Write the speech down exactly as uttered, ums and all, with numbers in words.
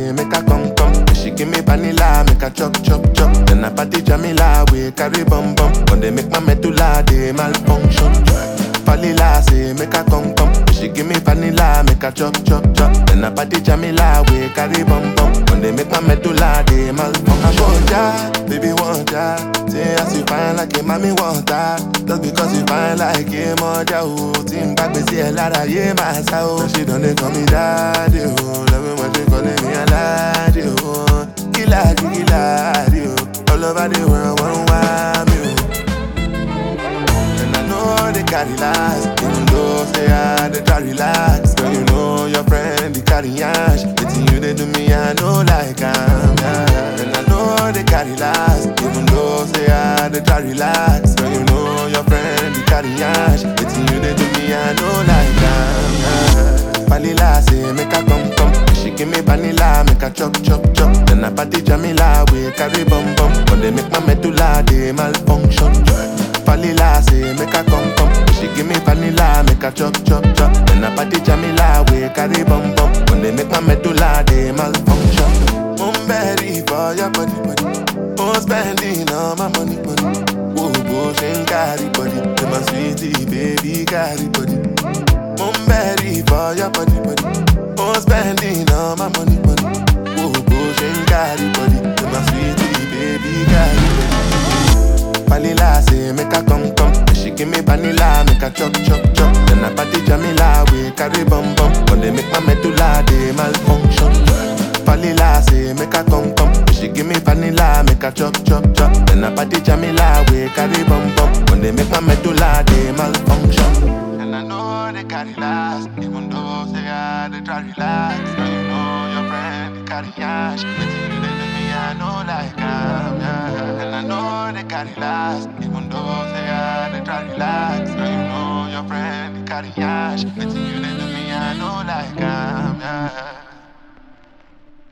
say make her come come. She give me vanilla, make her chop chop chop. Then I party Jamila, we carry bum bum. When they make my medulla, they malfunction. Vanilla say make her come come. She give me vanilla, make her chop chop chop. Then I party Jamila, we carry bum bum. When they make my medulla, they malfunction. I want ya, baby want ya. Say as you fine like a mommy want her. Just because you fine like a moja, oh. Team back, we see a lot of yeah, my soul. She don't they call me daddy, oh. Love me when she calling me a laddie, oh. Killa, killa, oh. All over the world, one want me, oh. And I know they carry last, even though say I they try relax. Girl, you know your friend, they carry ash. It's you they do me, I know like I'm, yeah. And I know they carry last, even though say I they try relax. Girl, you know your friend, they carry ash. It's you they do me, I know like I'm, yeah. Vanilla say make her come come. She give me vanilla, make her chop chop chop. Then I party Jamila, we carry bum bum. When they make my medulla, they malfunction. Vanilla say make her come come. She give me vanilla, make her chop chop chop. Then I party Jamila, we carry bum bum. When they make my medulla, they malfunction. I'm ready for your body body. I'm spending all my money money. Whoa, whoa, she ain't carry body. You're my sweetie baby, carry body. I'm ready for your body body. I'm spending all my money money. Whoa, whoa, she ain't carry body. You're my sweetie baby, carry body. Vanilla say make her come come. She give me vanilla, make her chop chop chop. Then I party Jamila, we carry bum bum. When they make my medulla, they malfunction. Vanilla say make her come come. She give me vanilla, make her chop chop chop. Then I party Jamila, we carry bum bum. When they make my medulla, they malfunction. And I know they carry last, even though say I they try relax. Now you know your friend, they carry ash. But you they do me, I know like I'm, yeah. And I know they carry last, even though say I they try relax. Now you know your friend, they carry ash. But you they do me, I know like I'm, yeah.